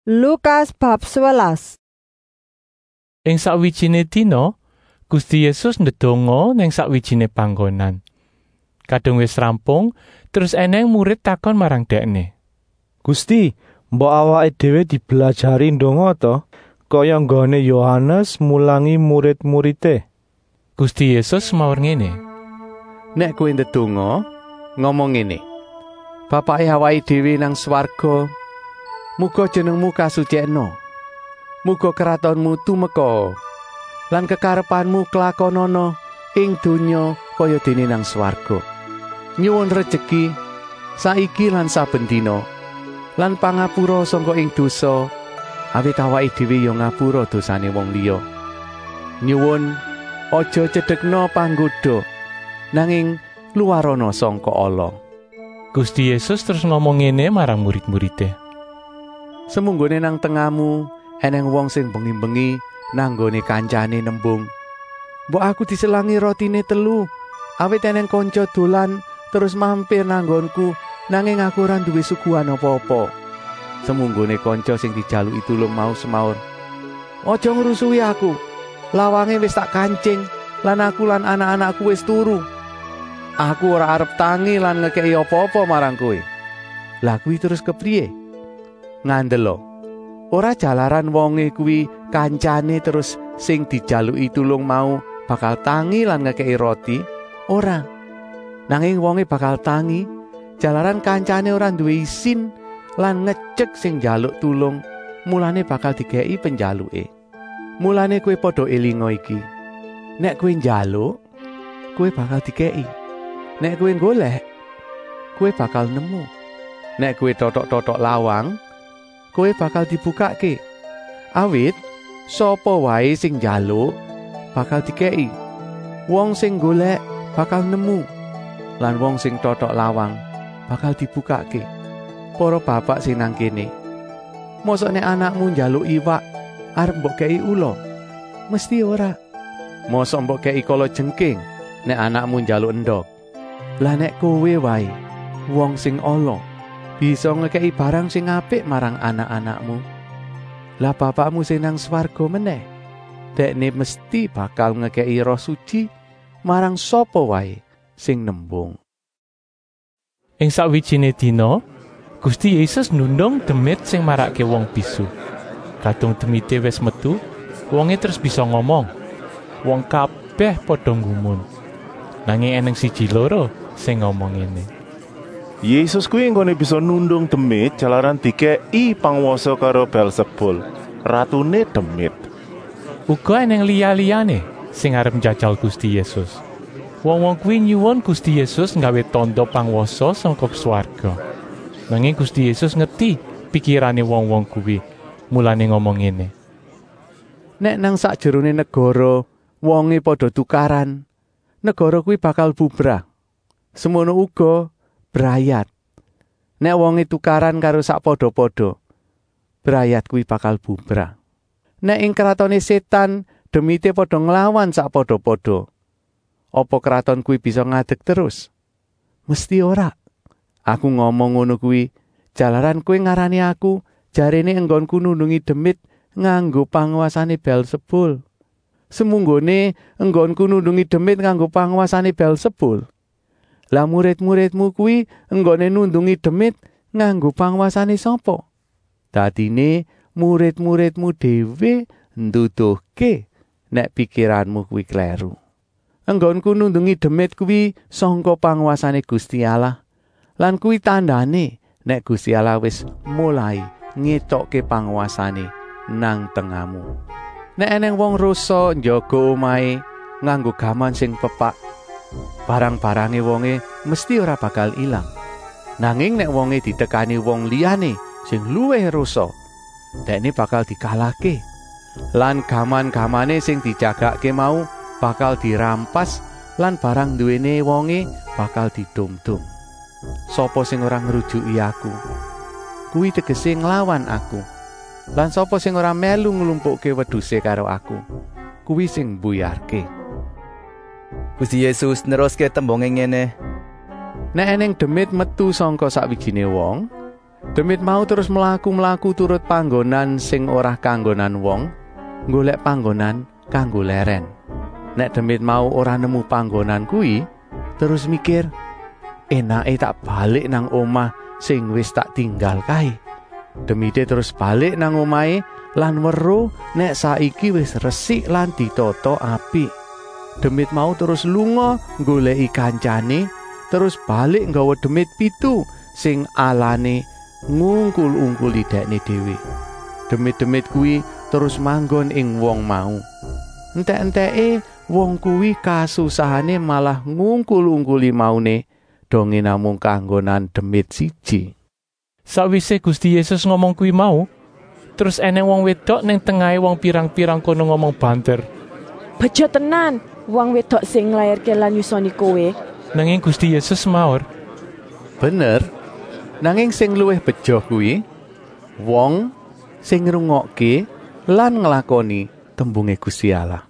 Lukas bab 11. Ing sakwijine dina, Gusti Yesus ndedonga ning sakwijine panggonan. Kadung wis rampung, terus eneng murid takon marang Dekne, "Gusti, mbok awake dhewe dibelajari ndonga to, kaya nggone Yohanes mulangi murid-muride?" Gusti Yesus maur ngene, "Nek kowe ndedonga, ngomong ngene: Bapake awake dhewe nang swarga, muga jenengmu kasucikna. Muga kratonmu tumeka lan kekarepanmu klakonana ing donya kaya dene nang swarga. Nyuwun rejeki saiki lan saben dina, lan pangapura sangka ing dosa, awit awake dhewe ya ngapura dosane wong liya. Nyuwun aja cedhekna panggoda, nanging luwarana sangka ala." Gusti Yesus terus ngomong ngene marang murid-muride, "Semunggone nang tengahmu eneng wong sing bengi-bengi nanggone kancane nembung, mbok aku diselangi rotine 3, awit eneng kanca dolan terus mampir nanggonku, nanging aku ora duwe suguhan apa-apa. Semunggone kanca sing dijaluki tulung mau semaur, aja ngrusuhi aku, lawange wis tak kancing lan aku lan anak-anakku wis turu. Aku ora arep tangi lan ngekeki apa-apa marang kowe. Lah kuwi terus kepriye? Ngandelo, ora jalaran wonge kuwi kancane terus sing dijaluki tulung mau bakal tangi lan ngekeki roti? Ora. Nanging wonge bakal tangi jalaran kancane ora duwe isin lan ngecek sing njaluk tulung, mulane bakal dikeki penjaluke. Mulane kowe padha elinga iki. Nek kowe njaluk, kowe bakal dikeki. Nek kowe golek, kowe bakal nemu. Nek kowe totok-totok lawang, kowe bakal dibukake. Awit sapa wae sing njaluk bakal dikeki. Wong sing golek bakal nemu, lan wong sing totok lawang bakal dibukake. Para bapak sing nang kene, mosok nek anakmu njaluk iwak arep mbok kei ula? Mesti ora. Mosok mbok kei kala jengking nek anakmu njaluk endhog? Lah nek kowe wae wong sing ala bisa ngekeki barang sing apik marang anak-anakmu, lah Bapakmu sing nang swarga meneh, Dekne mesti bakal ngekeki Roh Suci marang sapa wae sing nembung." Ing sakwijine dina, Gusti Yesus nundung demit sing marake wong bisu. Kadung demite wis metu, wonge terus bisa ngomong. Wong kabeh padha nggumun. Nanging eneng siji loro sing ngomong ngene, Yesus kuwi nggone bisa nundung demit jalaran dikeki panguwasa karo Beelzebul, ratune demit. Uga eneng liya-liyane sing arep njajal Gusti Yesus. Wong-wong kuwi nyuwun Gusti Yesus nggawe tandha panguwasa saka swarga. Nanging Gusti Yesus ngerti pikirane wong-wong kuwi, mulane ngomong ngene, "Nek nang sakjerone negara wonge padha tukaran, negara kuwi bakal bubrah. Semono uga brayat. Nek wonge tukaran karo sak padha-padha, brayat kuwi bakal bubrah. Nek ing kratone setan demite padha nglawan sak padha-padha, apa kraton kuwi bisa ngadeg terus? Mesti ora. Aku ngomong ngono kuwi jalaran kowe ngarani aku jarene enggonku nundungi demit nganggo panguwasane Beelzebul. Semunggone enggonku nundungi demit nganggo panguwasane Beelzebul, lah murid-muridmu kuwi enggone nundungi demit nganggo panguwasane sapa? Dadine murid-muridmu dhewe nduduhke nek pikiranmu kuwi kleru. Enggonku nundungi demit kuwi sangka panguwasane Gusti Allah, lan kuwi tandane nek Gusti Allah wis mulai ngetokke panguwasane nang tengahmu. Nek eneng wong rusa njaga omahe nganggo gaman sing pepak, barang-barange wonge mesti ora bakal ilang. Nanging nek wonge ditekani wong liyane sing luwih rusa, dekne bakal dikalahke, lan gaman-gamane sing dijagake mau bakal dirampas, lan barang duwene wonge bakal didum-dum. Sapa sing ora ngrujuki aku, kuwi tegese nglawan aku. Lan sapa sing ora melu nglumpukke wedhuse karo aku, kuwi sing mbuyarke." Gusti Yesus neruske tembunge ngene, Nek eneng demit metu sangka sakwijine wong, Demit mau terus mlaku-mlaku turut panggonan sing ora kanggonan wong, golek panggonan kanggo leren. Nek demit mau ora nemu panggonan kuwi, terus mikir, enake tak balik nang omah sing wis tak tinggal kae. Demite terus balik nang omahe lan weruh nek saiki wis resik lan ditata apik. Demit mau terus lunga goleki kancane, terus balik nggawa demit 7 sing alane ngungkul-ungkuli dekne dhewe. Demit-demit kuwi terus manggon ing wong mau. Entek-enteke wong kuwi kasusahane malah ngungkul-ungkuli maune, donge namung kanggonan demit 1. Sawise Gusti Yesus ngomong kuwi mau, terus eneng wong wedok ning tengahe wong pirang-pirang kono ngomong banter. Bejo tenan, wong wedok sing nglairke lan nyusoni kowe. Nanging Gusti Yesus maur, bener, nanging sing luwih bejo kuwi wong sing ngrungokke lan nglakoni tembunge Gusti Allah.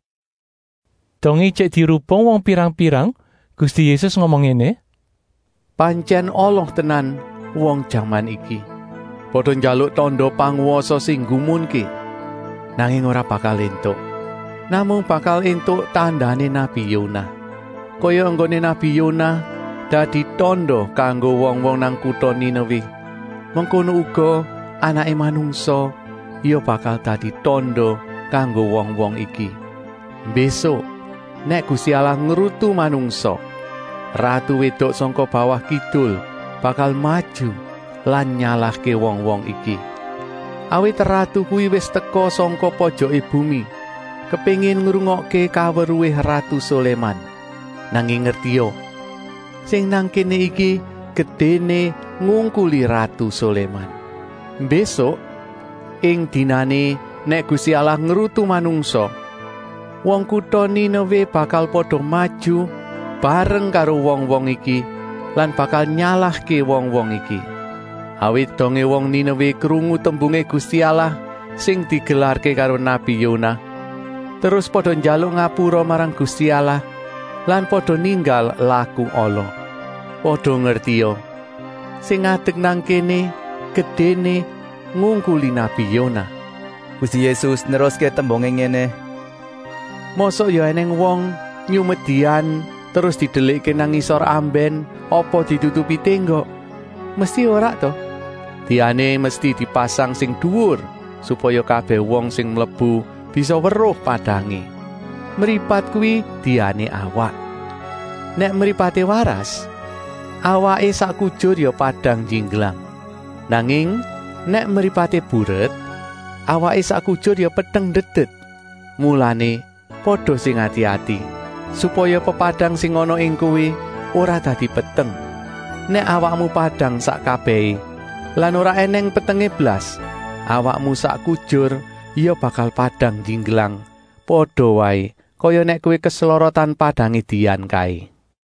Donge cek dirubung wong pirang-pirang, Gusti Yesus ngomong ngene, pancen Allah tenan wong jaman iki. Padha njaluk tandha panguwasa sing gumunke, nanging ora bakal entuk. Namung bakal entuk tandane Nabi Yonah. Kaya anggone Nabi Yonah dadi tandha kanggo wong-wong nang kutha Ninawi. Mengkono uga Anake Manungsa ya bakal dadi tandha kanggo wong-wong iki. Besok nek Gusti Allah ngrutu manungsa, ratu wedok saka bawah kidul bakal maju lan nyalahke wong-wong iki. Awit ratu kuwi wis teka saka pojoke bumi, kepengin ngrungokke kaweruhe Ratu Soleman. Nanging ngertiyo, sing nang kene iki gedene ngungkuli Ratu Soleman. Besok ing dinane nek Gusti Allah ngrutu manungsa, wong kutha Ninawi bakal padha maju bareng karo wong-wong iki lan bakal nyalahke wong-wong iki. Awit donge wong Ninawi krungu tembunge Gusti Allah sing digelarke karo Nabi Yonah, terus padha njaluk ngapura marang Gusti Allah lan padha ninggal laku ala. Padha ngertiya, sing ngadeg nang kene gedene ngungkuli Nabi Yonah. Gusti Yesus neruske tembunge ngene, mosok ya eneng wong nyumedian terus didelikke nang ngisor amben apa ditutupi tenggok? Mesti ora to. Diane mesti dipasang sing dhuwur supaya kabeh wong sing mlebu bisa weruh padange. Mripat kuwi diane awak. Nek mripate waras, awake sak kujur ya padang jinglang. Nanging nek mripate buret, awake sak kujur ya peteng dedet. Mulane padha sing ati-ati supaya pepadang sing ana ing kowe ora dadi peteng. Nek awakmu padang sak kabehe lan ora eneng petenge blas, awakmu sak kujur ya bakal padang jinglang. Padha wae kaya nek kowe keslorotan padange dian kae.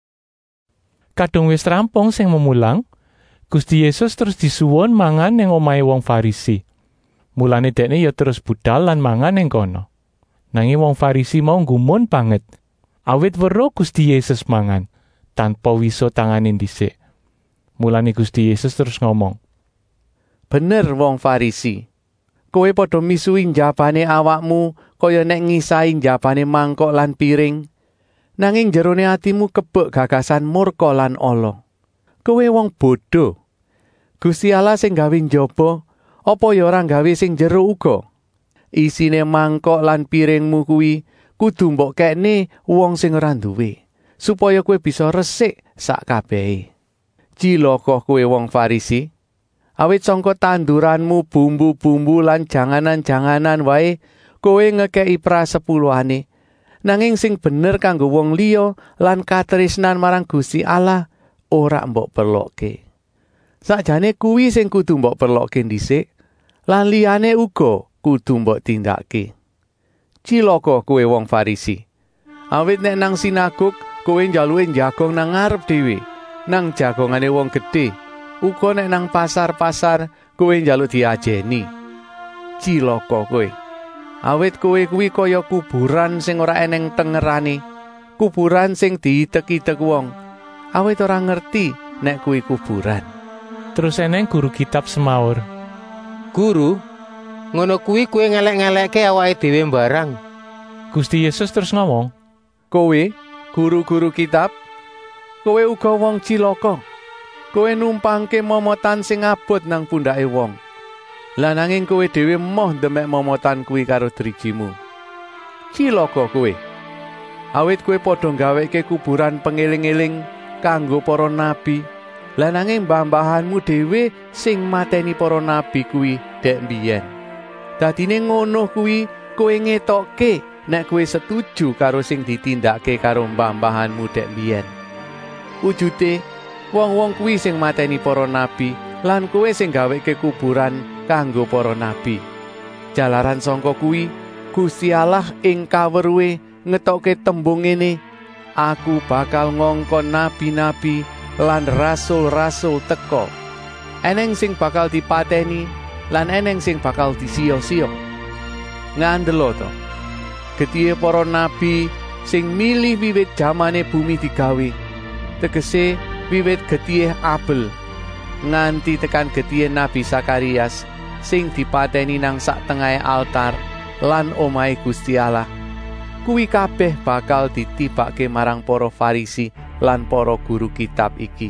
Kadung wis rampung sing memulang, Gusti Yesus terus disuwun mangan ning omahe wong Farisi. Mulane dekne ya terus budal lan mangan ning kono. Nanging wong Farisi mau gumun banget, awit weruh Gusti Yesus mangan tanpa wiso tangane dhisik. Mulane Gusti Yesus terus ngomong, bener wong Farisi, kowe padha misui njabane awakmu kaya nek ngisahi njabane mangkok lan piring, nanging jerone atimu kebek gagasan murka lan ala. Kowe wong bodho. Gusti Allah sing gawe njaba, apa ya ora gawe sing jero uga? Isine mangkok lan piringmu kuwi kudu mbok kekne wong sing ora duwe, supaya kowe bisa resik sak kabehe. Cilaka kowe wong Farisi, awit sangka tanduranmu bumbu-bumbu lan janganan-janganan wae kowe ngekeki prasepuluhane, nanging sing bener kanggo wong liya lan katresnan marang Gusti Allah ora mbok perlokke. Sakjane kuwi sing kudu mbok perlokke dhisik, lan liyane uga kudu mbok tindake. Cilaka kowe wong Farisi, awit nek nang sinaguk kowe njaluke njagong nang ngarep dhewe, nang jagongane wong gedhe. Uga nek nang pasar-pasar kowe njaluk diajeni. Cilaka kowe, awit kowe kuwi kaya kuburan sing ora eneng tengerane, kuburan sing diitek-itek wong, awit ora ngerti nek kuwi kuburan. Terus eneng guru kitab semaur, "Guru, ngono kuwi kowe ngelek-ngelekke awake dhewe mbarang." Gusti Yesus terus ngomong, Kowe, guru-guru kitab, kowe uga wong cilaka. Kowe numpangke momotan sing abot nang pundake wong. Lah nanging kowe dhewe moh ndemek momotan kuwi karo drijimu. Cilaka kowe. Awit kowe padha gaweke kuburan pengeling-eling kanggo para nabi. Lah nanging mbah-mbahanmu dhewe sing mateni para nabi kuwi dek mbiyen. Dadine ngono kuwi kowe ngetokke nek kowe setuju karo sing ditindakke karo mbah-mbahanmu dek mbiyen. Wujude wong-wong kuwi sing mateni para nabi lan kowe sing gaweke kuburan kanggo para nabi. Jalaran sangka kuwi Gusti Allah ing kaweruhe ngetokke tembung ngene, "Aku bakal ngongkon nabi-nabi lan rasul-rasul teka. Eneng sing bakal dipateni lan eneng sing bakal disiya-siya." Ngandelo to. Getihe para nabi sing milih wiwit jamane bumi digawe. Tegese wiwit getihe Abel nganti tekan getihe Nabi Sakarias sing dipateni nang sak tengahe altar lan omahe Gusti Allah. Kuwi kabeh bakal ditibake marang para Farisi lan para guru kitab iki.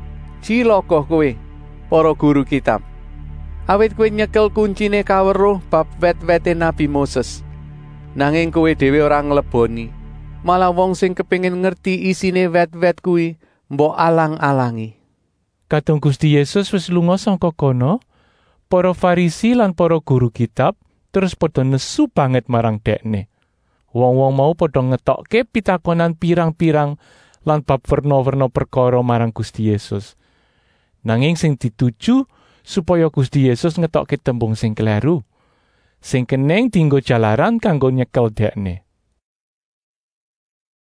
Cilaka kowe, para guru kitab. Awit kowe nyekel kuncine kaweruh bab wet-wete Nabi Moses. Nanging kowe dhewe ora ngleboni. Malah wong sing kepengin ngerti isine wet-wet kuwi mbok alang-alangi. Kadung Gusti Yesus wis lunga saka kono, para Farisi lan para guru kitab terus padha nesu banget marang dekne. Wong-wong mau padha ngetokke pitakonan pirang-pirang lan bab werna-werna perkara marang Gusti Yesus. Nanging sing dituju supaya Gusti Yesus ngetokke tembung sing kleru, sing keneng dienggo jalaran kanggo nyekel dekne.